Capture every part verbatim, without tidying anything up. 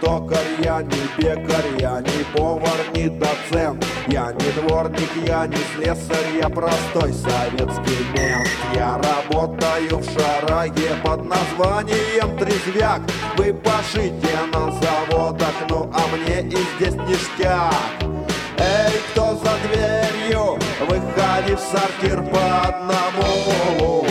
токарь, я не пекарь, я не повар, не доцент. Я не дворник, я не слесарь, я простой советский мент. Я работаю в шараге под названием трезвяк. Вы пашите на заводах, ну а мне и здесь ништяк. Эй, кто за дверью, выходи в сортир по одному.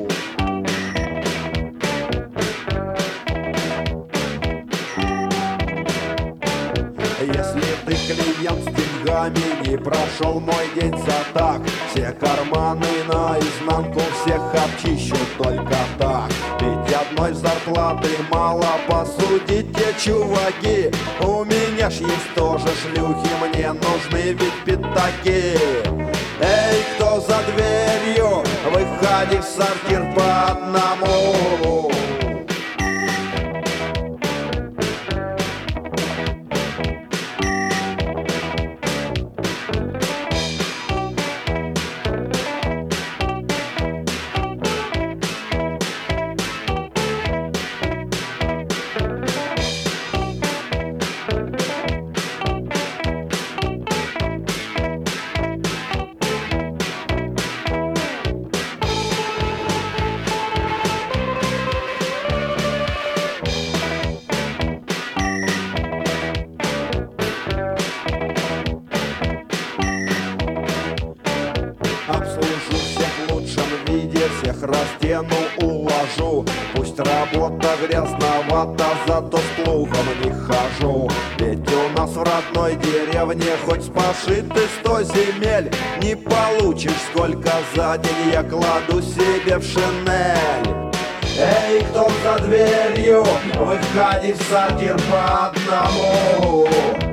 Если ты клиент с деньгами, не прошел мой день за так. Все карманы наизнанку, всех обчищу только так. Ведь одной зарплаты мало, посудите, чуваки. У меня ж есть тоже шлюхи, мне нужны ведь пятаки. Эй, кто за дверью, выходи в сортир по одному. Обслужу всех в лучшем виде, всех растяну, уложу. Пусть работа грязновата, зато с плугом не хожу. Ведь у нас в родной деревне хоть спаши ты сто земель, не получишь, сколько за день я кладу себе в шинель. Эй, кто за дверью, выходи в сортир по одному.